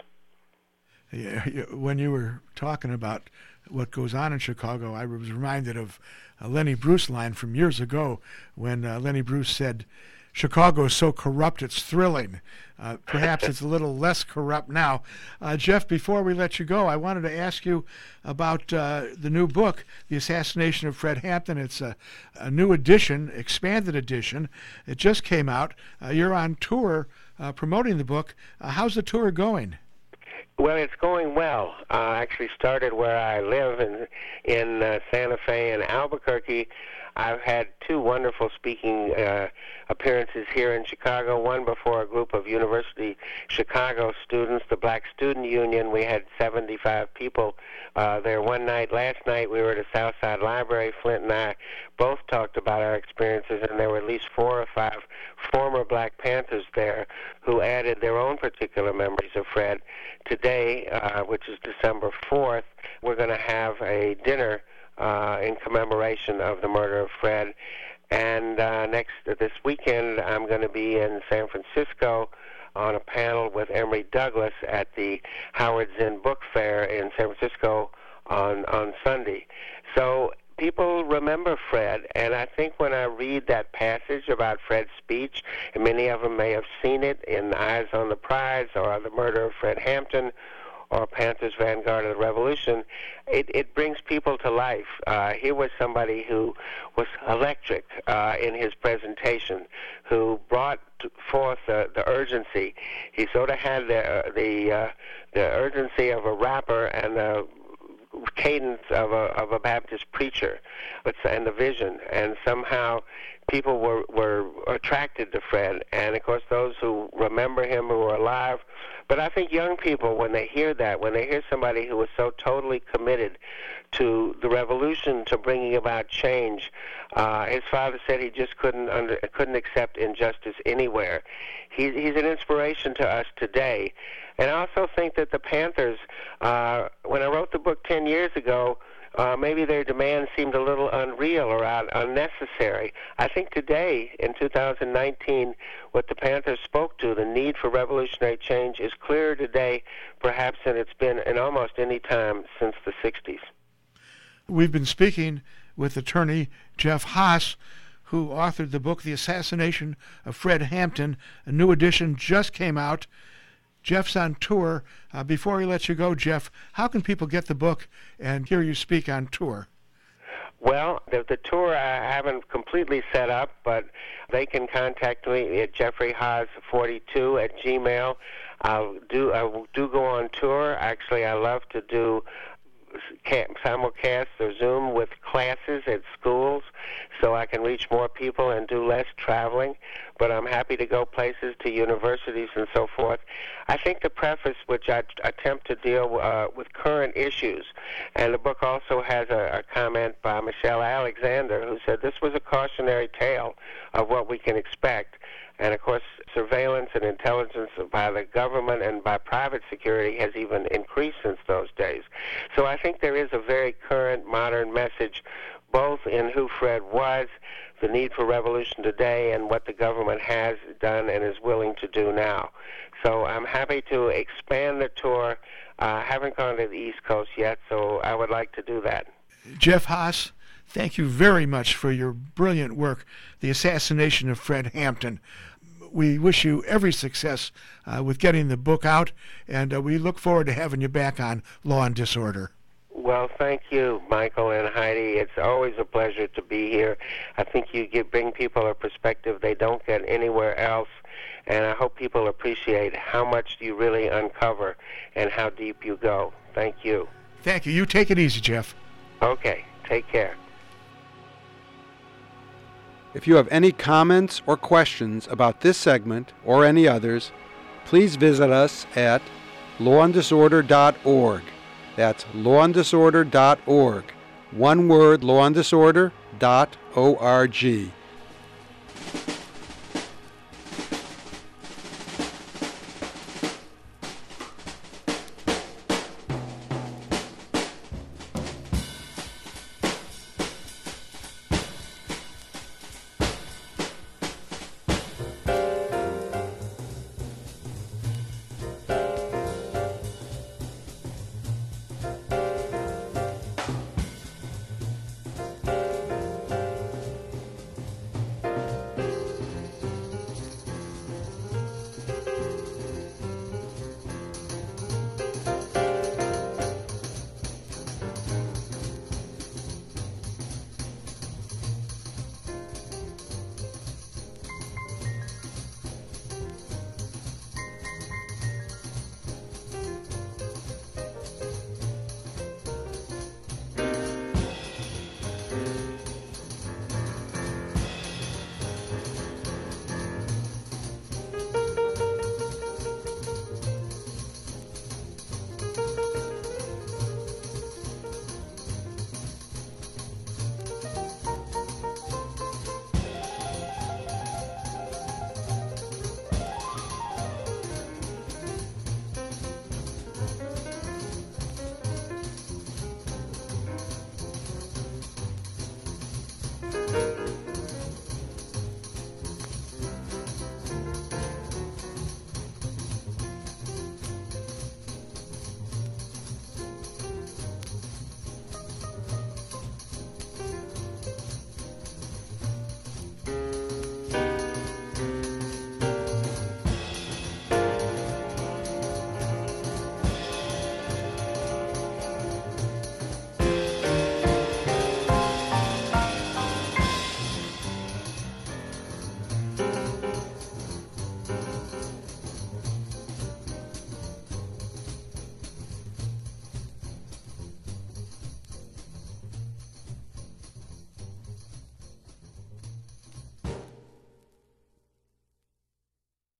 Yeah, when you were talking about what goes on in Chicago, I was reminded of a Lenny Bruce line from years ago when uh, Lenny Bruce said, "Chicago is so corrupt it's thrilling." Uh, perhaps it's a little less corrupt now. Uh, Jeff, before we let you go, I wanted to ask you about uh, the new book, The Assassination of Fred Hampton. It's a, a new edition, expanded edition. It just came out. Uh, you're on tour uh, promoting the book. Uh, how's the tour going? Well, it's going well. Uh, I actually started where I live in, in uh, Santa Fe and Albuquerque. I've had two wonderful speaking uh, appearances here in Chicago, one before a group of University Chicago students, the Black Student Union. We had seventy-five people uh, there one night. Last night we were at the Southside Library. Flint and I both talked about our experiences, and there were at least four or five former Black Panthers there who added their own particular memories of Fred. Today, uh, which is December fourth, we're going to have a dinner Uh, in commemoration of the murder of Fred. And uh, next, uh, this weekend, I'm going to be in San Francisco on a panel with Emory Douglas at the Howard Zinn Book Fair in San Francisco on, on Sunday. So people remember Fred, and I think when I read that passage about Fred's speech, and many of them may have seen it in Eyes on the Prize or The Murder of Fred Hampton, or Panthers Vanguard of the Revolution, it, it brings people to life. Uh, here was somebody who was electric uh, in his presentation, who brought forth uh, the urgency. He sort of had the uh, the, uh, the urgency of a rapper and the cadence of a of a Baptist preacher, but and the vision, and somehow people were were attracted to Fred, and of course those who remember him who are alive. But I think young people, when they hear that, when they hear somebody who was so totally committed to the revolution, to bringing about change, uh, his father said he just couldn't under, couldn't accept injustice anywhere. He, he's an inspiration to us today. And I also think that the Panthers, uh, when I wrote the book ten years ago, Uh, maybe their demands seemed a little unreal or un- unnecessary. I think today, in two thousand nineteen, what the Panthers spoke to, the need for revolutionary change, is clearer today, perhaps, than it's been in almost any time since the sixties. We've been speaking with attorney Jeff Haas, who authored the book, The Assassination of Fred Hampton. A new edition just came out. Jeff's on tour. Uh, before we let you go, Jeff, how can people get the book and hear you speak on tour? Well, the, the tour I haven't completely set up, but they can contact me at jeffrey haas forty-two at gmail. I'll do, I do go on tour. Actually, I love to do simulcast or Zoom with classes at schools so I can reach more people and do less traveling. But I'm happy to go places, to universities and so forth. I think the preface, which I attempt to deal uh, with current issues, and the book also has a, a comment by Michelle Alexander, who said this was a cautionary tale of what we can expect. And, of course, surveillance and intelligence by the government and by private security has even increased since those days. So I think there is a very current, modern message, both in who Fred was, the need for revolution today, and what the government has done and is willing to do now. So I'm happy to expand the tour. I uh, haven't gone to the East Coast yet, so I would like to do that. Jeff Haas, thank you very much for your brilliant work, The Assassination of Fred Hampton. We wish you every success uh, with getting the book out, and uh, we look forward to having you back on Law and Disorder. Well, thank you, Michael and Heidi. It's always a pleasure to be here. I think you give, bring people a perspective they don't get anywhere else, and I hope people appreciate how much you really uncover and how deep you go. Thank you. Thank you. You take it easy, Jeff. Okay. Take care. If you have any comments or questions about this segment or any others, please visit us at law and disorder dot org. That's law and disorder dot org. One word, law and disorder dot org.